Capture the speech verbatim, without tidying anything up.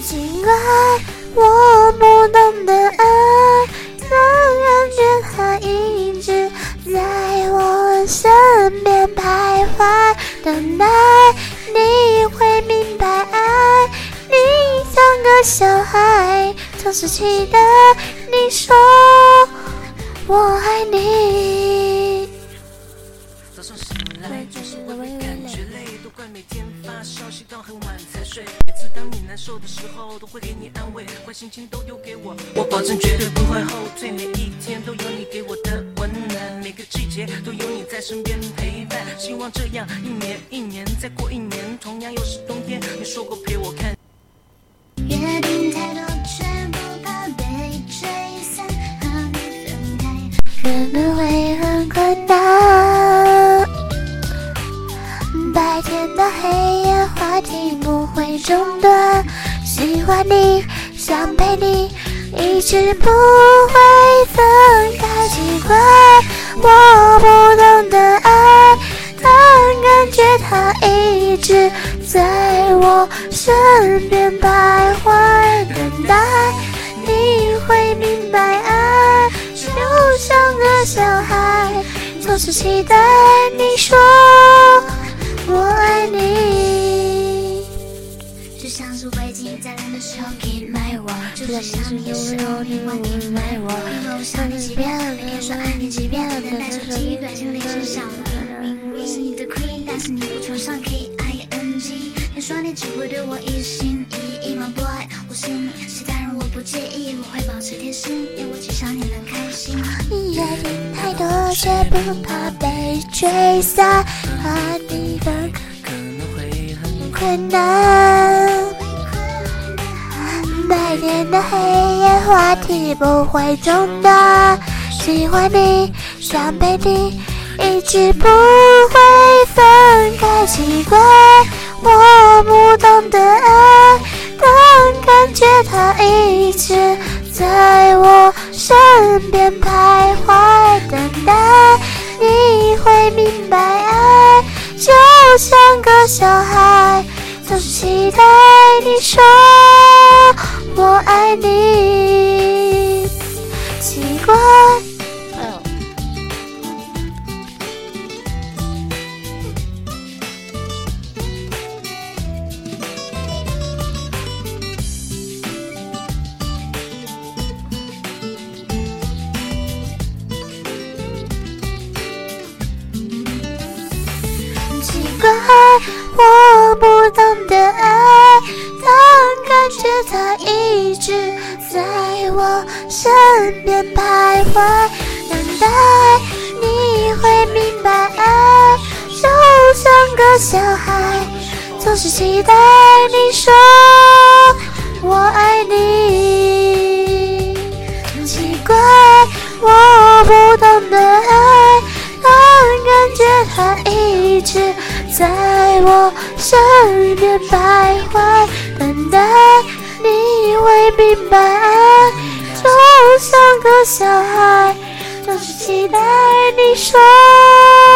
奇怪，我不懂得爱，但感觉它一直在我身边徘徊，等待你会明白爱。你像个小孩，总是期待你说我爱你。 早上醒来就是我会感觉累，都怪每天发烧，习惯很晚才睡。每次当你难受的时候，都会给你安慰，坏心情都丢给我，我保证绝对不会后退。每一天都有你给我的温暖，每个季节都有你在身边陪伴。希望这样一年一年，再过一年，同样又是冬天。你说过陪我看。 约定太多，却不怕被吹散，和你分开，可能会很困难。白天的黑夜，话题不会中断。喜欢你，想陪你，一直不会分开。奇怪，我不懂得爱，但感觉它一直在我身边徘徊，等待你会明白爱，就像个小孩，总是期待你说我爱你。就像是围巾在冷的时候可以买我，就是想你的时候你会可以买我，因为我想你几遍，每天说爱你几遍，等待手机短信铃声响了，明明是你的 queen， 但是你不崇尚 K I N G， 你说你只会对我一心一意吗 boy， 我是你，其他人我不介意，我会保持贴心，因为至少你能开心。约定太多，却不怕被吹散，和你分开可能会很困难。白天的黑夜，话题不会中断。喜欢你，想陪你，一直不会分开。奇怪，我不懂得爱，但感觉它一直在我身边徘徊，等待你会明白爱，就像个小孩，总是期待你说我爱你。奇怪，奇怪，我不懂得爱，但感觉它一直在我身边徘徊，等待你会明白爱，就像个小孩，总是期待你说我爱你。奇怪，我不懂得爱，但感觉它一直在我身边徘徊，等待你会明白爱，就像个小孩，总是期待你说